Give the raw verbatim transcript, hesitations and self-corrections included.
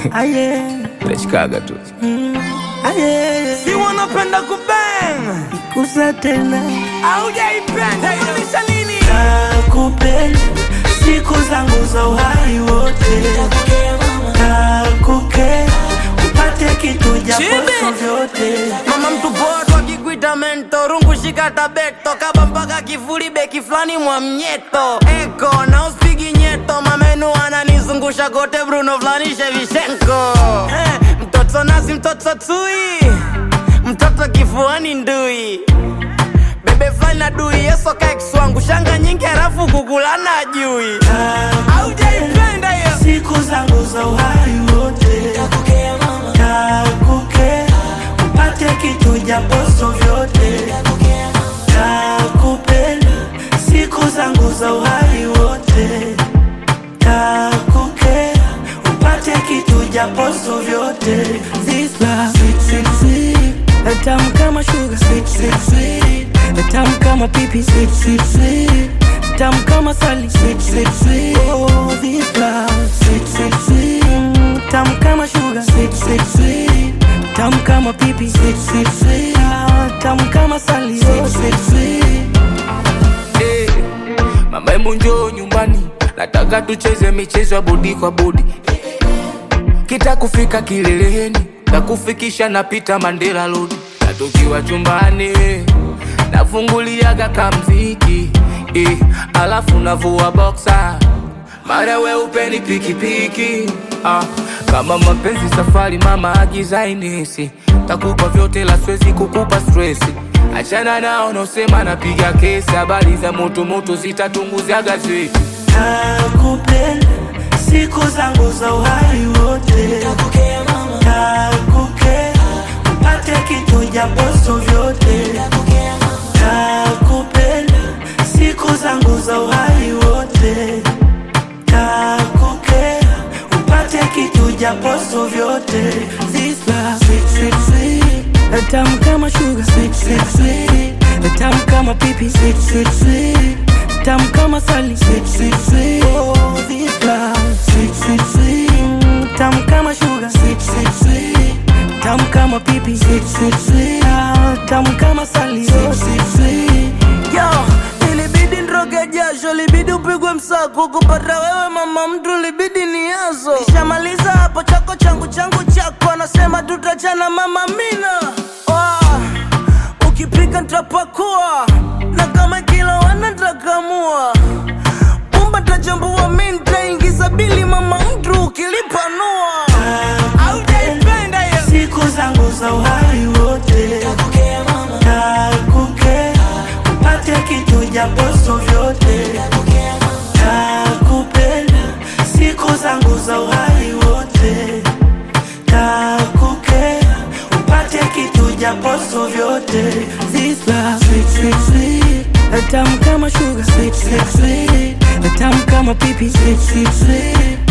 Aye. Nachikaga tu. Mm. Aye. Si wanapenda kubang. Ikuza tena. Haujaipenda kumisha nini? Nakupenda siku zangu za uhai wote. Nakukea upate kitu japo vyote. Mama mtu poa wakikuita mento, rungu shika tabeto, kaba mpaka kifuli beki flani mwa mnyeto. Eko na uspigi nyeto, mamenu ananizungusha kote Bruno flani Shevchenko. Eh, mtoto nasi mtoto tui, mtoto kifuani ndui. Bebe flani na dui, yeso keks wangu shanga nyingi harafu kukulana jui. Haujaipenda hiyo siku zangu za uhai wote. Nakukea mama, nakukea upate kitu japo vyote. Nakupenda siku zangu za uhai wote. Nakukea upate kitu japo vyote. This love sweet sweet sweet, tamu kama sugar sweet sweet sweet, tamu kama pipi sweet sweet sweet, tamu kama sali sweet sweet sweet. Oh, this love sweet sweet sweet, mm, tamu kama sugar sweet sweet sweet, tamu kama pipi sweet sweet sweet, ah, tamu kama sali sweet sweet sweet. Hey, mama hebu njoo nyumbani, nataka tucheze michezo ya bodi kwa bodi. Kita kufika kileleni, takufikisha napita Mandela Road. Na tukiwa chumbani, nafunguliaga kamziki eh, alafu navua boxer. Mara we upeni piki piki ah, kama mapenzi safari mama agiza inesi. Takupa vyote la swezi kukupa stressi. Achana nao nosema napiga kesi. Habari za moto moto zitatunguza gazeti. Nakupenda siku zangu za uhai wote. Nakukea mama, nakukea upate kitu japo vyote. Nakupenda siku zangu za uhai wote. Nakukea upate kitu japo vyote. This love sweet sweet sweet, tamu kama sugar sweet sweet sweet, tamu kama pipi sweet sweet sweet, tamu kama sali sweet sweet sweet. Oh, this love sweet sweet sweet, mm, tamu kama sugar sweet sweet sweet, tamu kama pipi sweet sweet sweet, ah, tamu kama sali sweet sweet sweet. Yo, ilibidi nroge jasho, libidi upigwe msako kupata wewe mama mtu, libidi ni yazo. Nishamaliza hapo chako changu changu chako, anasema tutachana mama mina. Oh, ukipika nitapakua, na kama kila wana nitakamua. Pumba tajambua mimi nitaingiza bili mama mtu ukilipanua. Haujaipenda hiyo siku zangu za uhai wote. Nakukea mama, nakukea upate kitu japo vyote. Nakupenda siku zangu za uhai wote. Nakukea upate kitu japo vyote. This love sweet sweet sweet, tamu kama sugar sweet sweet sweet, tamu kama pipi sweet sweet sweet,